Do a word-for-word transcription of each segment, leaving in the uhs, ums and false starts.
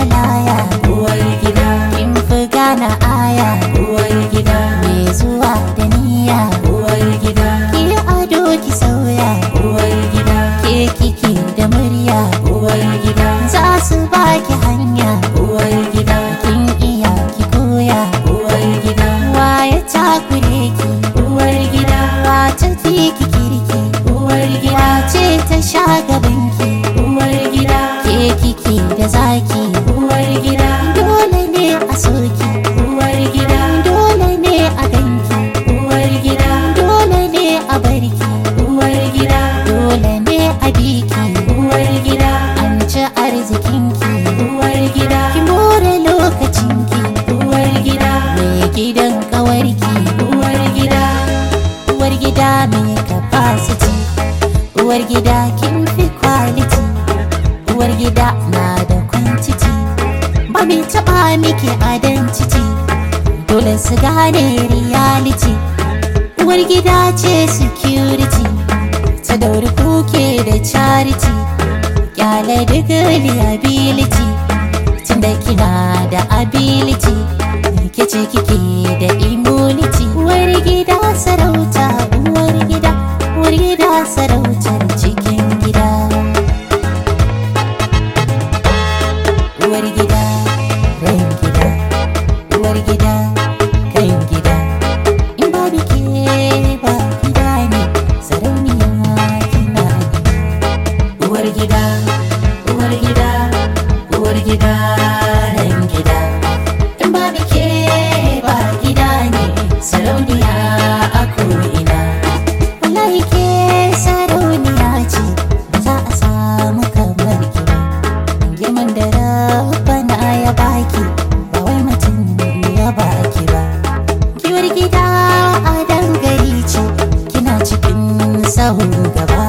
laya, uwar gida, kin fi gane aya, uwar gida, mai zuwa da niyya, uwar gida, ki ado ki sauya, uwar gida, ke kike da murya, uwar gida, za su baki hanya, uwar gida, kin iya ki koya, uwar gida, waye takure ki, uwar gida, wace fi ki kirki, uwar gida, wace ta sha gabanki, uwar gida, ke kike da zaki, uwar gida, dole ne a soki, uwar gida, dole ne a ganki, uwar gida, dole ne a barki, uwar gida, dole ne a biki, uwar gida, an ci arzikinki, uwar gida, ki more lokacinki, uwar gida, mai gidan kawarki, uwar gida, uwar gida mai capacity, uwar gida kin fi quality, uwar gida na da quantity, ba mai taba miki identity, dole su gane reality, uwar gida ce security, ta dauri kuke da charity, kyale duk liability, tunda kina da ability, ke ce kike da immunity, uwar gida sarauta, uwar gida, uwar gida sarautar cikin gida, uwar gida, ran gida, uwar gida, kan gida, in babu ke ba gida ne, sarauniya kina ne, uwar gida, uwar gida, uwar gida, ran gida, in babu ke ba gida ne, sarauniya a ko'ina, wallahi ke sarauniya ce, ba za a samu kamar ki ba, girman da rabbana ya baki, ba wai mutum ya baki ba, kiwar gida a dangari ce, kina cikin sahun gaba,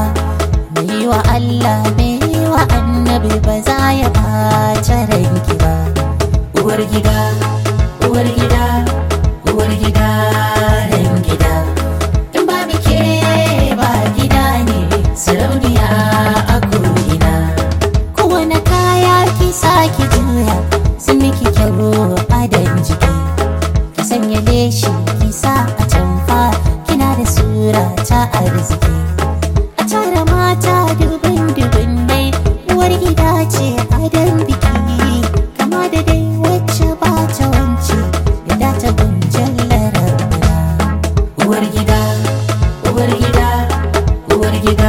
mai wa Allah mai wa annabi ba za ya ɓace ranki ba, uwar gida, uwar gida, uwar gida, ran gida, in babu ke ba gida ne, sarauniya a ko'ina, kowane kaya ki sake juya, sun miki kyau adon jiki, ki sanya leshi ki sa a tamfa, kina da sura ta arziki, a tara mata dubin dubin dai, uwar gida ce adon biki, kama da dai wacce ba ta wance, da ta gunjan larabuna, uwar gida, uwar gida, uwar gida,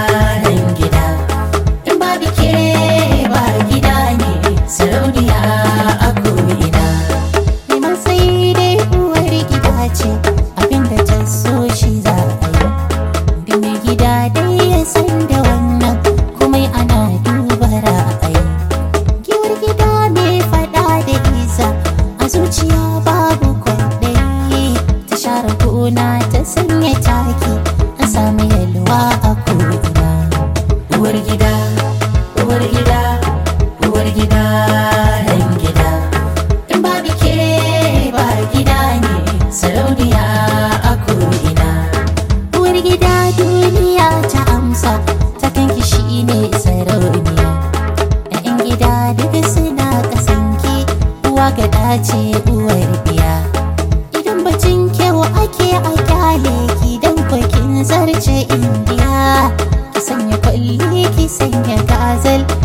ran gida, in babu ke ba gida ne, sarauniya a ko'ina, neman sai dai uwar gida ce, abinda ta so shi za a yi, bi mai gida dai ya san da wannan, komai ana duba ra'ayi, giwar gida mai fada da isa, a zuciya babu kwaɗayi, ta share gona ta sanya taki, an samu yalwa a ko'ina, uwar gida, uwar gida, uwar gida, ran gida, in babu ke ba gida ne, sarauniya a ko'ina, uwar gida duniya ta amsa, ta kanki shi ne sarauniya, ‘ya'yan gida duk suna kasanki, uwa gada ce uwar biya, idan bacin kyau ake a kyale ki don kwakin zarce indiya, ki sanya kwalli ki sanya gazal,